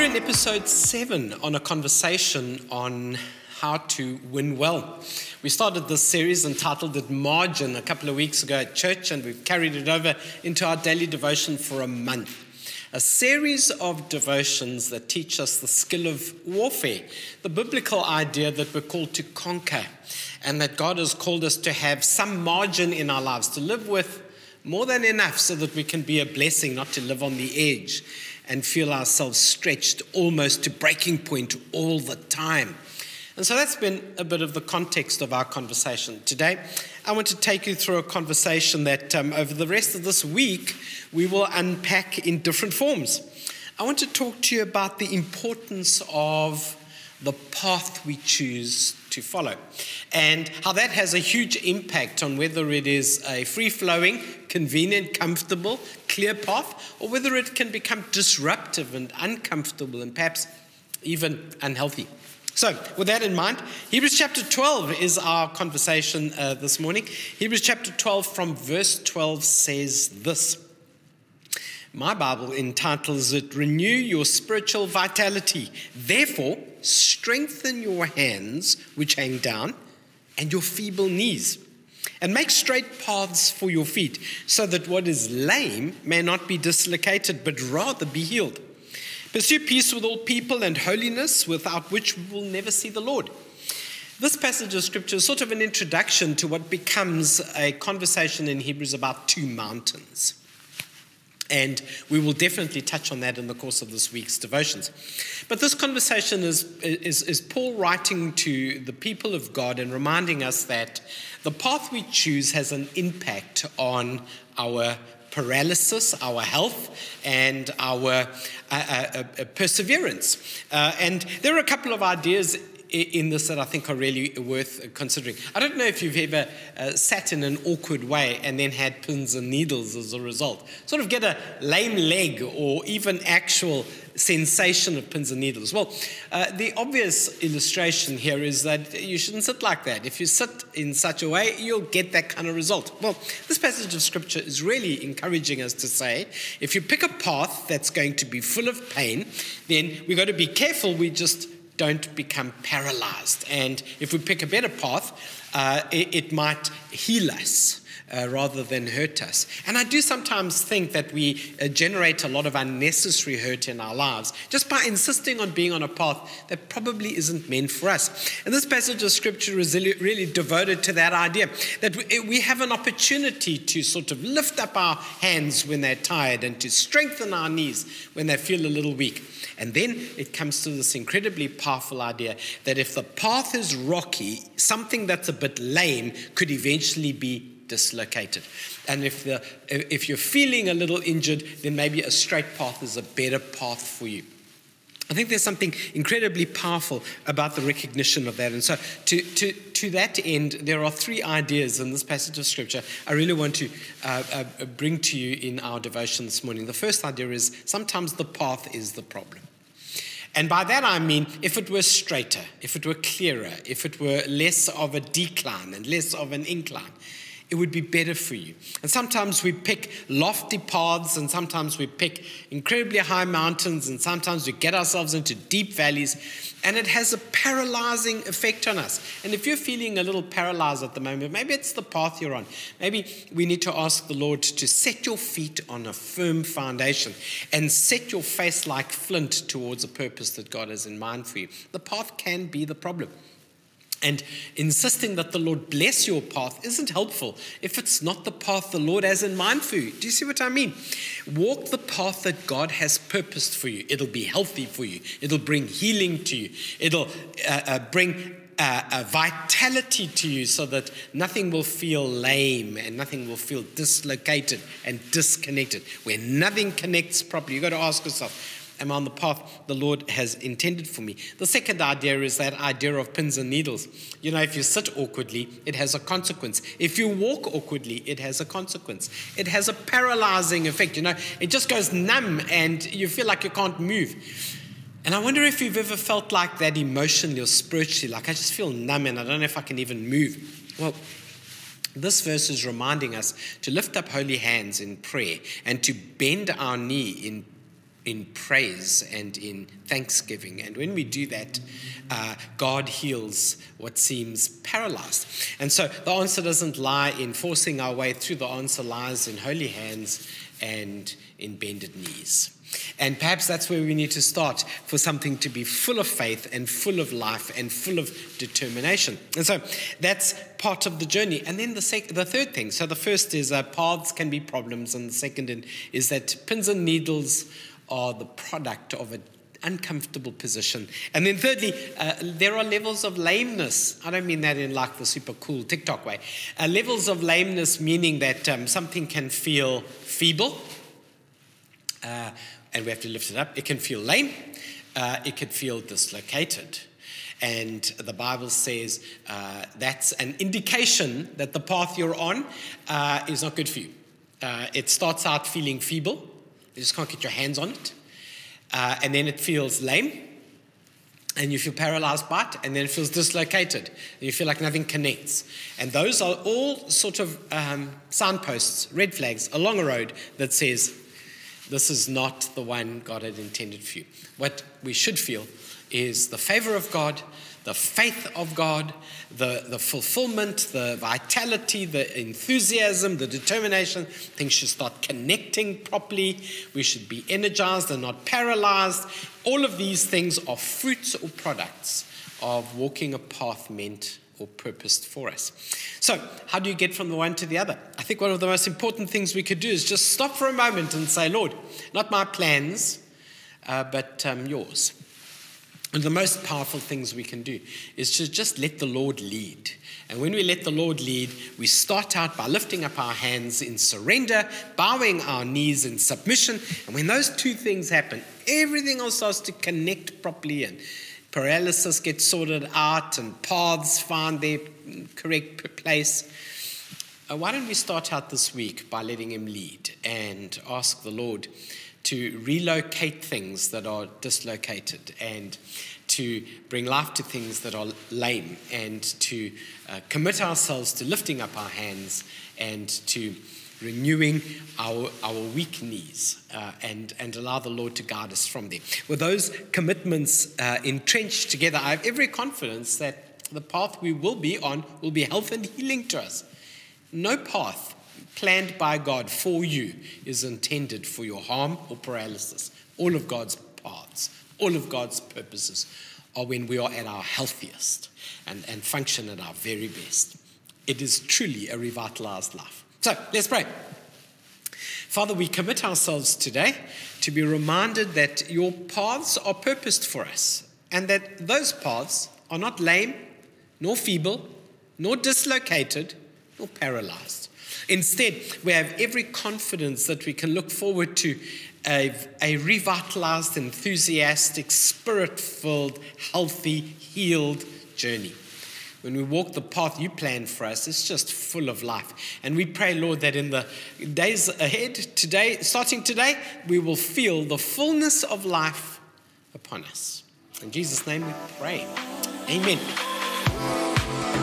in episode 7 on a conversation on how to win well. We started this series entitled it Margin a couple of weeks ago at church, and we've carried it over into our daily devotion for a month. A series of devotions that teach us the skill of warfare, the biblical idea that we're called to conquer, and that God has called us to have some margin in our lives, to live with more than enough so that we can be a blessing, not to live on the edge and feel ourselves stretched almost to breaking point all the time. And so that's been a bit of the context of our conversation. Today, I want to take you through a conversation that over the rest of this week, we will unpack in different forms. I want to talk to you about the importance of the path we choose to follow, and how that has a huge impact on whether it is a free-flowing, convenient, comfortable, clear path, or whether it can become disruptive and uncomfortable and perhaps even unhealthy. So, with that in mind, Hebrews chapter 12 is our conversation this morning. Hebrews chapter 12 from verse 12 says this. My Bible entitles it, Renew Your Spiritual Vitality. Therefore, strengthen your hands which hang down and your feeble knees. And make straight paths for your feet, so that what is lame may not be dislocated, but rather be healed. Pursue peace with all people and holiness, without which we will never see the Lord. This passage of scripture is sort of an introduction to what becomes a conversation in Hebrews about two mountains. And we will definitely touch on that in the course of this week's devotions. But this conversation is Paul writing to the people of God and reminding us that the path we choose has an impact on our paralysis, our health, and our perseverance. And there are a couple of ideas in this that I think are really worth considering. I don't know if you've ever sat in an awkward way and then had pins and needles as a result. Sort of get a lame leg or even actual sensation of pins and needles. Well, the obvious illustration here is that you shouldn't sit like that. If you sit in such a way, you'll get that kind of result. Well, this passage of scripture is really encouraging us to say, if you pick a path that's going to be full of pain, then we've got to be careful we just don't become paralyzed. And if we pick a better path, it might heal us rather than hurt us. And I do sometimes think that we generate a lot of unnecessary hurt in our lives just by insisting on being on a path that probably isn't meant for us. And this passage of scripture is really devoted to that idea, that we have an opportunity to sort of lift up our hands when they're tired and to strengthen our knees when they feel a little weak. And then it comes to this incredibly powerful idea that if the path is rocky, something that's a bit lame could eventually be dislocated. And if you're feeling a little injured, then maybe a straight path is a better path for you. I think there's something incredibly powerful about the recognition of that. And so to that end, there are three ideas in this passage of scripture I really want to bring to you in our devotion this morning. The first idea is sometimes the path is the problem. And by that I mean, if it were straighter, if it were clearer, if it were less of a decline and less of an incline, it would be better for you. And sometimes we pick lofty paths, and sometimes we pick incredibly high mountains, and sometimes we get ourselves into deep valleys, and it has a paralyzing effect on us. And if you're feeling a little paralyzed at the moment, maybe it's the path you're on. Maybe we need to ask the Lord to set your feet on a firm foundation and set your face like flint towards a purpose that God has in mind for you. The path can be the problem. And insisting that the Lord bless your path isn't helpful if it's not the path the Lord has in mind for you. Do you see what I mean? Walk the path that God has purposed for you. It'll be healthy for you. It'll bring healing to you. It'll bring a vitality to you so that nothing will feel lame and nothing will feel dislocated and disconnected. Where nothing connects properly, you've got to ask yourself, am I on the path the Lord has intended for me? The second idea is that idea of pins and needles. You know, if you sit awkwardly, it has a consequence. If you walk awkwardly, it has a consequence. It has a paralyzing effect. You know, it just goes numb and you feel like you can't move. And I wonder if you've ever felt like that emotionally or spiritually, like I just feel numb and I don't know if I can even move. Well, this verse is reminding us to lift up holy hands in prayer and to bend our knee in in praise and in thanksgiving. And when we do that, God heals what seems paralyzed. And so the answer doesn't lie in forcing our way through. The answer lies in holy hands and in bended knees. And perhaps that's where we need to start for something to be full of faith and full of life and full of determination. And so that's part of the journey. And then the third thing. So the first is paths can be problems. And the second is that pins and needles are the product of an uncomfortable position. And then thirdly, there are levels of lameness. I don't mean that in like the super cool TikTok way. Levels of lameness meaning that something can feel feeble. And we have to lift it up. It can feel lame. It can feel dislocated. And the Bible says that's an indication that the path you're on is not good for you. It starts out feeling feeble. You just can't get your hands on it. And then it feels lame. And you feel paralyzed by it. And then it feels dislocated. And you feel like nothing connects. And those are all sort of signposts, red flags along a road that says, this is not the one God had intended for you. What we should feel is the favor of God, the faith of God, the fulfillment, the vitality, the enthusiasm, the determination. Things should start connecting properly. We should be energized and not paralyzed. All of these things are fruits or products of walking a path meant or purposed for us. So, how do you get from the one to the other? I think one of the most important things we could do is just stop for a moment and say, Lord, not my plans, but yours. And the most powerful things we can do is to just let the Lord lead. And when we let the Lord lead, we start out by lifting up our hands in surrender, bowing our knees in submission. And when those two things happen, everything else starts to connect properly, and paralysis gets sorted out and paths find their correct place. Why don't we start out this week by letting him lead and ask the Lord to relocate things that are dislocated and to bring life to things that are lame, and to commit ourselves to lifting up our hands and to renewing our weak knees, and allow the Lord to guide us from there. With those commitments entrenched together, I have every confidence that the path we will be on will be health and healing to us. No path planned by God for you is intended for your harm or paralysis. All of God's paths, all of God's purposes are when we are at our healthiest and function at our very best. It is truly a revitalized life. So, let's pray. Father, we commit ourselves today to be reminded that your paths are purposed for us, and that those paths are not lame, nor feeble, nor dislocated, nor paralyzed. Instead, we have every confidence that we can look forward to a revitalized, enthusiastic, spirit-filled, healthy, healed journey. When we walk the path you plan for us, it's just full of life. And we pray, Lord, that in the days ahead, today, starting today, we will feel the fullness of life upon us. In Jesus' name we pray. Amen.